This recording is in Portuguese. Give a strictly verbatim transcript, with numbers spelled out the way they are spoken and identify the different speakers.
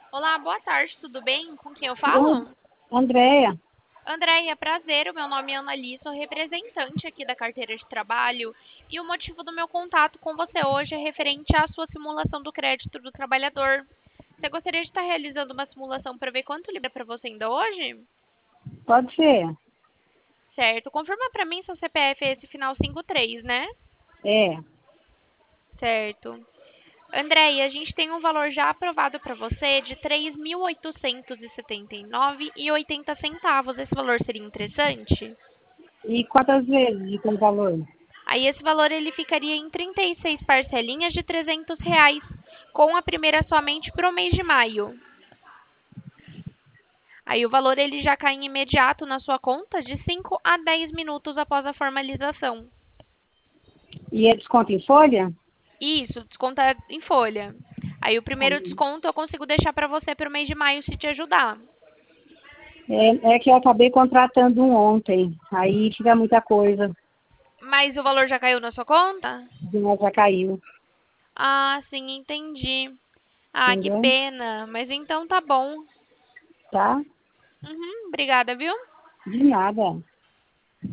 Speaker 1: Olá, boa tarde, tudo bem? Com quem eu
Speaker 2: Oi,
Speaker 1: falo?
Speaker 2: Andréia,
Speaker 1: Andréia, prazer, o meu nome é Annali, sou representante aqui da carteira de trabalho e o motivo do meu contato com você hoje é referente à sua simulação do crédito do trabalhador. Você gostaria de estar realizando uma simulação para ver quanto libra para você ainda hoje?
Speaker 2: pode ser?
Speaker 1: Certo, confirma para mim seu C P F é esse final cinco três, né?
Speaker 2: É.
Speaker 1: Certo. Andréia, a gente tem um valor já aprovado para você de três mil oitocentos e setenta e nove reais e oitenta centavos. Esse valor seria interessante?
Speaker 2: E quantas vezes de tem valor?
Speaker 1: Aí esse valor ele ficaria em trinta e seis parcelinhas de trezentos reais, com a primeira somente para o mês de maio. Aí o valor ele já cai em imediato na sua conta de cinco a dez minutos após a formalização.
Speaker 2: E é desconto em folha?
Speaker 1: Isso, desconta em folha. Aí o primeiro
Speaker 2: Aí,
Speaker 1: desconto eu consigo deixar para você para o mês de maio se te ajudar.
Speaker 2: É, é que eu acabei contratando um ontem. Aí fica muita coisa.
Speaker 1: Mas o valor já caiu na sua conta?
Speaker 2: Já já caiu.
Speaker 1: Ah, sim, entendi. Ah, que
Speaker 2: Entendeu?
Speaker 1: pena. Mas então tá bom.
Speaker 2: Tá?
Speaker 1: Uhum, obrigada, viu?
Speaker 2: De nada.